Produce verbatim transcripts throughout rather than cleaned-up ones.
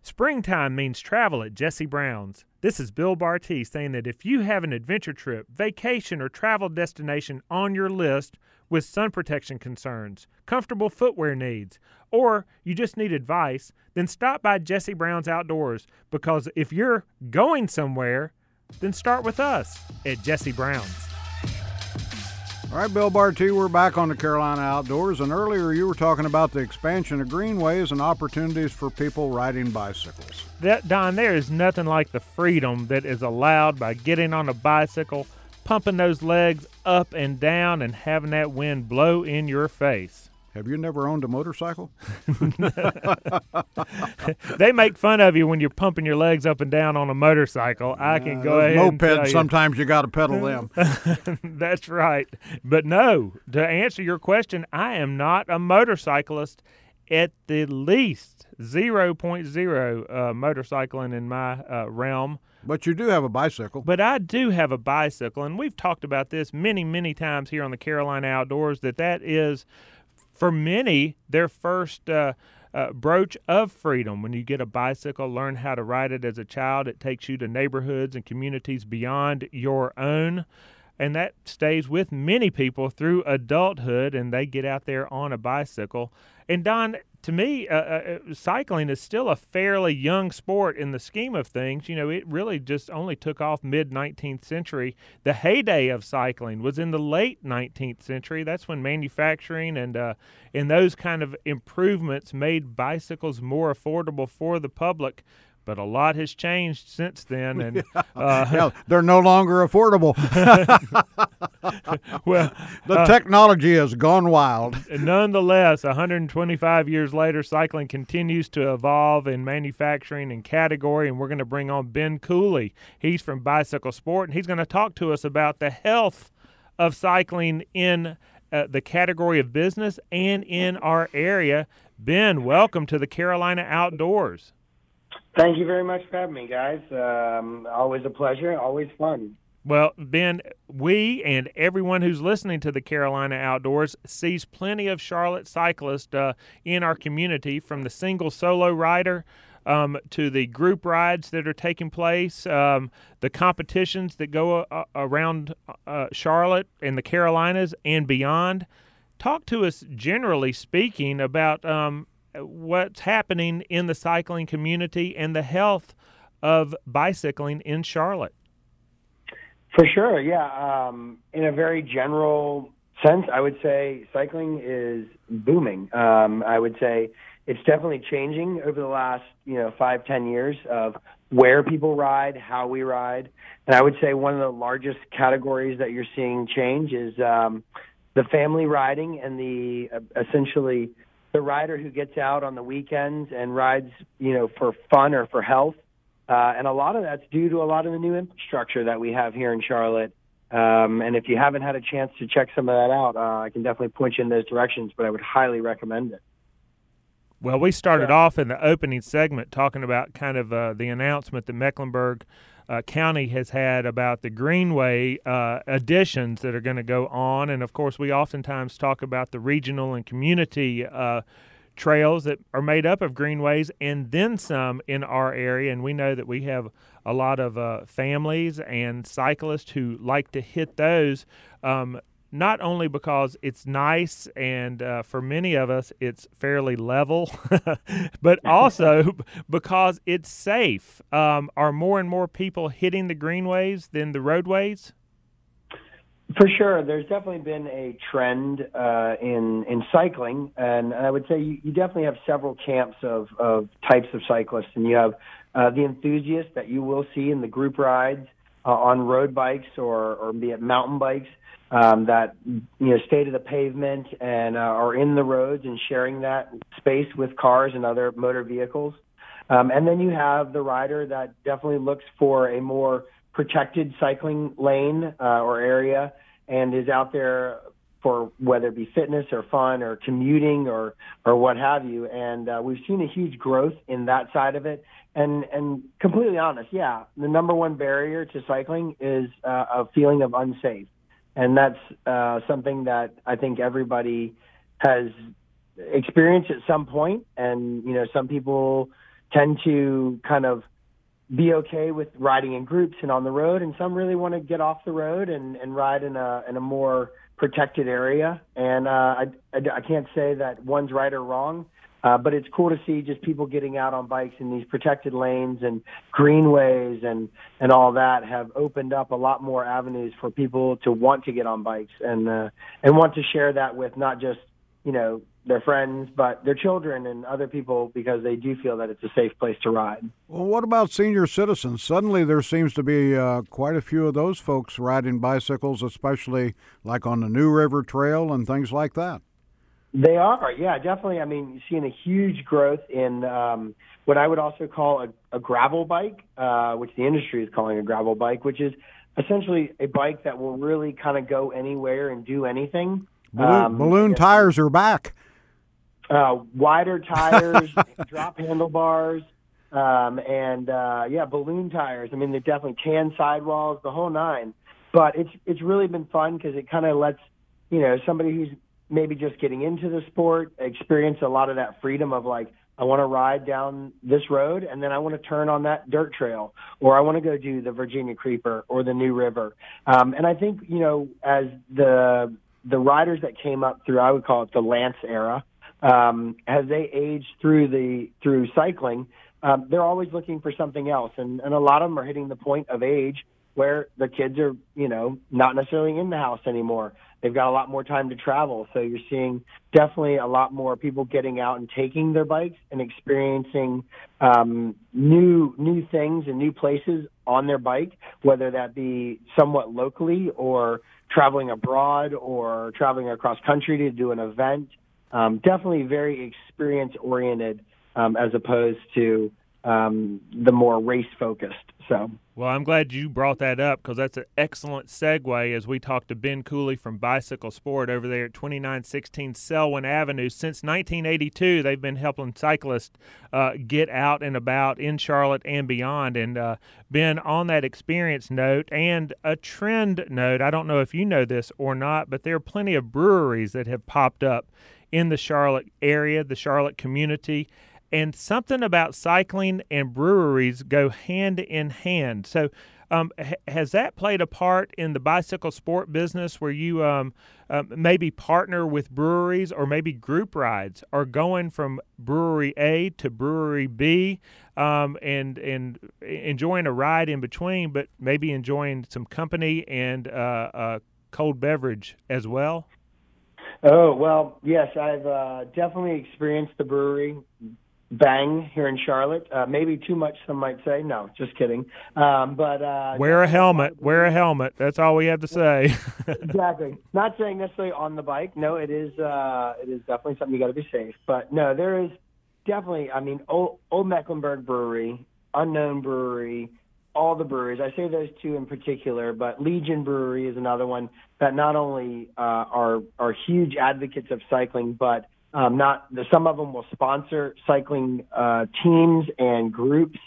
Springtime means travel at Jesse Brown's. This is Bill Barty saying that if you have an adventure trip, vacation, or travel destination on your list with sun protection concerns, comfortable footwear needs, or you just need advice, then stop by Jesse Brown's Outdoors, because if you're going somewhere, then start with us at Jesse Brown's. All right, Bill Barty, we're back on the Carolina Outdoors, and earlier you were talking about the expansion of greenways and opportunities for people riding bicycles. That, Don, there is nothing like the freedom that is allowed by getting on a bicycle, pumping those legs up and down, and having that wind blow in your face. Have you never owned a motorcycle? They make fun of you when you're pumping your legs up and down on a motorcycle. I can uh, go ahead and tell mopeds, you. sometimes you got to pedal them. That's right. But no, to answer your question, I am not a motorcyclist, at the least zero point zero uh, motorcycling in my uh, realm. But you do have a bicycle. But I do have a bicycle, and we've talked about this many, many times here on the Carolina Outdoors, that that is, for many, their first uh, uh, brooch of freedom. When you get a bicycle, learn how to ride it as a child. It takes you to neighborhoods and communities beyond your own. And that stays with many people through adulthood, and they get out there on a bicycle. And, Don, to me, uh, uh, cycling is still a fairly young sport in the scheme of things. You know, it really just only took off mid-nineteenth century. The heyday of cycling was in the late nineteenth century. That's when manufacturing and, uh, and those kind of improvements made bicycles more affordable for the public. But a lot has changed since then, and uh, yeah, they're no longer affordable. well, the uh, technology has gone wild. Nonetheless, one hundred twenty-five years later, cycling continues to evolve in manufacturing and category, and we're going to bring on Ben Cooley. He's from Bicycle Sport, and he's going to talk to us about the health of cycling in uh, the category of business and in our area. Ben, welcome to the Carolina Outdoors. Thank you very much for having me, guys. Um, always a pleasure, always fun. Well, Ben, we and everyone who's listening to the Carolina Outdoors sees plenty of Charlotte cyclists uh, in our community, from the single solo rider um, to the group rides that are taking place, um, the competitions that go uh, around uh, Charlotte and the Carolinas and beyond. Talk to us, generally speaking, about um, what's happening in the cycling community and the health of bicycling in Charlotte. For sure, yeah. Um, in a very general sense, I would say cycling is booming. Um, I would say it's definitely changing over the last, you know, five, ten years of where people ride, how we ride. And I would say one of the largest categories that you're seeing change is um, the family riding and the uh, essentially the rider who gets out on the weekends and rides, you know, for fun or for health. Uh, and a lot of that's due to a lot of the new infrastructure that we have here in Charlotte. Um, and if you haven't had a chance to check some of that out, uh, I can definitely point you in those directions, but I would highly recommend it. Well, we started yeah. off in the opening segment talking about kind of uh, the announcement that Mecklenburg uh, County has had about the greenway uh, additions that are going to go on. And, of course, we oftentimes talk about the regional and community uh, trails that are made up of greenways and then some in our area. And we know that we have a lot of uh, families and cyclists who like to hit those, um, not only because it's nice and uh, for many of us it's fairly level, but also because it's safe. Um, are more and more people hitting the greenways than the roadways? For sure. There's definitely been a trend uh, in in cycling, and I would say you, you definitely have several camps of, of types of cyclists, and you have uh, the enthusiasts that you will see in the group rides uh, on road bikes or, or be it mountain bikes um, that you know stay to the pavement and uh, are in the roads and sharing that space with cars and other motor vehicles. Um, and then you have the rider that definitely looks for a more protected cycling lane uh, or area and is out there for whether it be fitness or fun or commuting or or what have you. And uh, we've seen a huge growth in that side of it. And and completely honest, yeah, the number one barrier to cycling is uh, a feeling of unsafe. And that's uh, something that I think everybody has experienced at some point. And, you know, some people tend to kind of be okay with riding in groups and on the road, and some really want to get off the road and, and ride in a in a more protected area. And uh, I, I, I can't say that one's right or wrong, uh, but it's cool to see just people getting out on bikes in these protected lanes and greenways and, and all that have opened up a lot more avenues for people to want to get on bikes and uh, and want to share that with not just, you know, their friends, but their children and other people, because they do feel that it's a safe place to ride. Well, what about senior citizens? Suddenly there seems to be uh, quite a few of those folks riding bicycles, especially like on the New River Trail and things like that. They are, yeah, definitely. I mean, you're seeing a huge growth in um, what I would also call a, a gravel bike, uh, which the industry is calling a gravel bike, which is essentially a bike that will really kind of go anywhere and do anything. Balloon, um, balloon tires are back. Uh, wider tires, drop handlebars, um, and uh, yeah, balloon tires. I mean, they're definitely tan sidewalls, the whole nine. But it's it's really been fun because it kind of lets, you know, somebody who's maybe just getting into the sport experience a lot of that freedom of like, I want to ride down this road and then I want to turn on that dirt trail, or I want to go do the Virginia Creeper or the New River. Um, and I think, you know, as the the riders that came up through, I would call it the Lance era, Um, as they age through the through cycling, um, they're always looking for something else, and, and a lot of them are hitting the point of age where the kids are, you know, not necessarily in the house anymore. They've got a lot more time to travel, so you're seeing definitely a lot more people getting out and taking their bikes and experiencing um, new new things and new places on their bike, whether that be somewhat locally or traveling abroad or traveling across country to do an event. Um, definitely very experience-oriented um, as opposed to um, the more race-focused. So, well, I'm glad you brought that up because that's an excellent segue as we talk to Ben Cooley from Bicycle Sport over there at twenty-nine sixteen Selwyn Avenue. Since nineteen eighty-two, they've been helping cyclists uh, get out and about in Charlotte and beyond. And, uh, Ben, on that experience note and a trend note, I don't know if you know this or not, but there are plenty of breweries that have popped up in the Charlotte area, the Charlotte community, and something about cycling and breweries go hand in hand. So um, ha- has that played a part in the bicycle sport business where you um, uh, maybe partner with breweries or maybe group rides or going from brewery A to brewery B um, and, and enjoying a ride in between, but maybe enjoying some company and uh, a cold beverage as well? Oh, well, yes, I've uh, definitely experienced the brewery bang here in Charlotte. Uh, maybe too much, some might say. No, just kidding. Um, but uh, Wear a helmet. Wear a helmet. That's all we have to say. Exactly. Not saying necessarily on the bike. No, it is uh, it is definitely something you got to be safe. But, no, there is definitely, I mean, Old, Old Mecklenburg Brewery, Unknown Brewery, all the breweries. I say those two in particular, but Legion Brewery is another one that not only uh, are are huge advocates of cycling, but um, not some of them will sponsor cycling uh, teams and groups.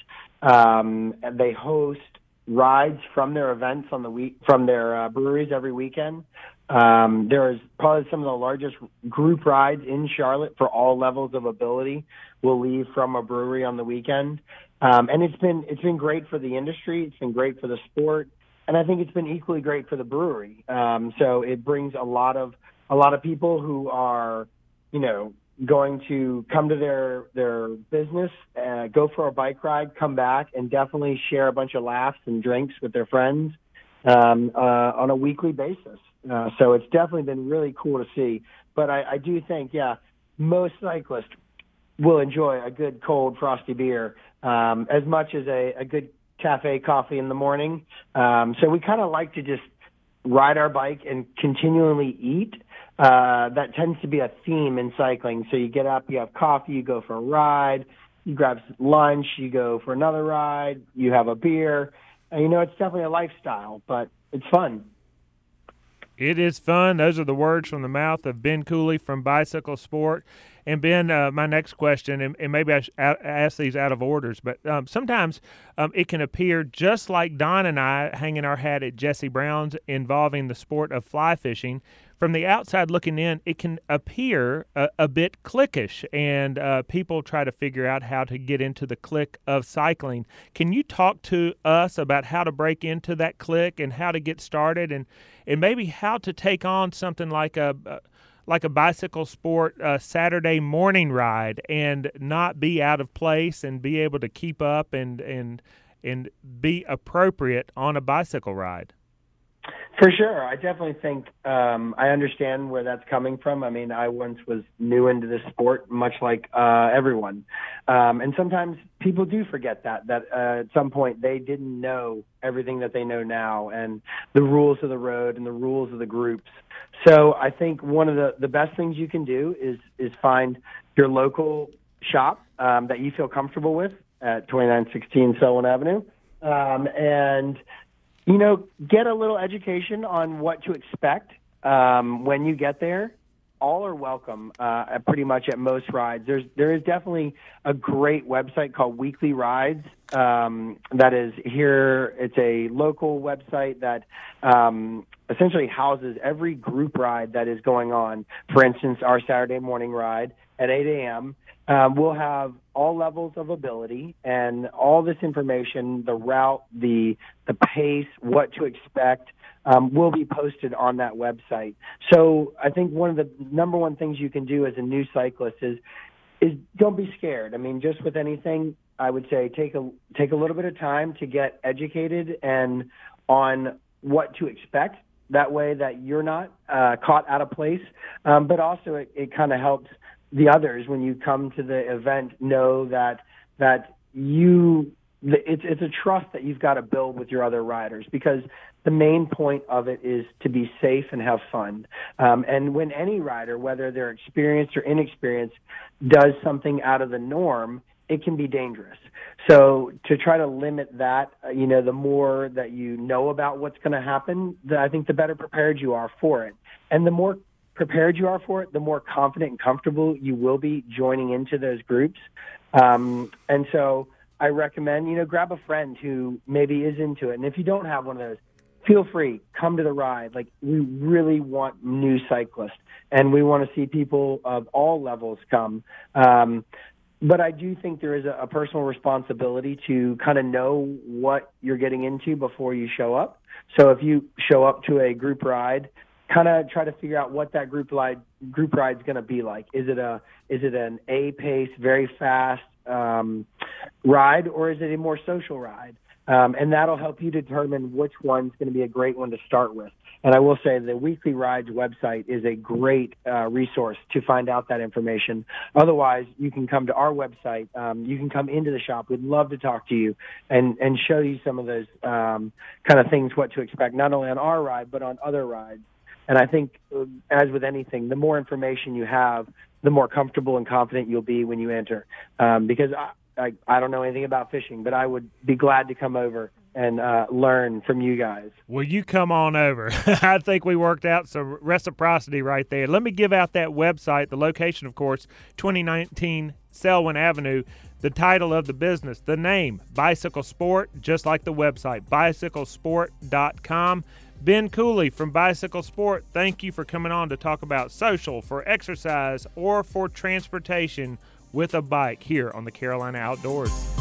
Um, and they host rides from their events on the week from their uh, breweries every weekend. Um, there is probably some of the largest group rides in Charlotte for all levels of ability will leave from a brewery on the weekend. Um, and it's been it's been great for the industry. It's been great for the sport, and I think it's been equally great for the brewery. Um, so it brings a lot of a lot of people who are, you know, going to come to their their business, uh, go for a bike ride, come back, and definitely share a bunch of laughs and drinks with their friends um, uh, on a weekly basis. Uh, so it's definitely been really cool to see. But I, I do think, yeah, most cyclists will enjoy a good cold frosty beer um, as much as a, a good cafe coffee in the morning. Um, so we kind of like to just ride our bike and continually eat. Uh, that tends to be a theme in cycling. So you get up, you have coffee, you go for a ride, you grab lunch, you go for another ride, you have a beer. And, you know, it's definitely a lifestyle, but it's fun. It is fun. Those are the words from the mouth of Ben Cooley from Bicycle Sport. And Ben, uh, my next question, and, and maybe I should ask these out of orders, but um, sometimes um, it can appear just like Don and I hanging our hat at Jesse Brown's involving the sport of fly fishing. From the outside looking in, it can appear a, a bit cliquish, and uh, people try to figure out how to get into the clique of cycling. Can you talk to us about how to break into that clique and how to get started, and, and maybe how to take on something like a like a bicycle sport uh, Saturday morning ride and not be out of place and be able to keep up and and and be appropriate on a bicycle ride? For sure. I definitely think um, I understand where that's coming from. I mean, I once was new into this sport, much like uh, everyone. Um, and sometimes people do forget that, that uh, at some point they didn't know everything that they know now and the rules of the road and the rules of the groups. So I think one of the, the best things you can do is, is find your local shop um, that you feel comfortable with at twenty-nine sixteen Selwyn Avenue. Um, and You know, get a little education on what to expect um, when you get there. All are welcome uh, pretty much at most rides. There's There is definitely a great website called Weekly Rides um, that is here. It's a local website that um, essentially houses every group ride that is going on. For instance, our Saturday morning ride at eight a.m., Um, we'll have all levels of ability and all this information, the route, the the pace, what to expect, um, will be posted on that website. So I think one of the number one things you can do as a new cyclist is is don't be scared. I mean, just with anything, I would say take a take a little bit of time to get educated and on what to expect. That way that you're not uh, caught out of place, um, but also it, it kind of helps the others when you come to the event know that that you it's it's a trust that you've got to build with your other riders, because the main point of it is to be safe and have fun. Um, and when any rider, whether they're experienced or inexperienced, does something out of the norm, it can be dangerous. So to try to limit that, uh, you know, the more that you know about what's going to happen, the, I think the better prepared you are for it. And the more prepared you are for it, the more confident and comfortable you will be joining into those groups. Um, and so I recommend, you know, grab a friend who maybe is into it. And if you don't have one of those, feel free, come to the ride. Like, we really want new cyclists, and we want to see people of all levels come. Um, but I do think there is a, a personal responsibility to kind of know what you're getting into before you show up. So if you show up to a group ride, kind of try to figure out what that group ride group ride is going to be like. Is it a is it an A pace, very fast um, ride, or is it a more social ride? Um, and that'll help you determine which one's going to be a great one to start with. And I will say the Weekly Rides website is a great uh, resource to find out that information. Otherwise, you can come to our website. Um, you can come into the shop. We'd love to talk to you and, and show you some of those um, kind of things, what to expect, not only on our ride, but on other rides. And I think, as with anything, the more information you have, the more comfortable and confident you'll be when you enter. Um, because I, I, I don't know anything about fishing, but I would be glad to come over and uh, learn from you guys. Well, you come on over. I think we worked out some reciprocity right there. Let me give out that website, the location, of course, twenty nineteen Selwyn Avenue. The title of the business, the name, Bicycle Sport, just like the website, bicycle sport dot com. Ben Cooley from Bicycle Sport, thank you for coming on to talk about social, for exercise, or for transportation with a bike here on the Carolina Outdoors.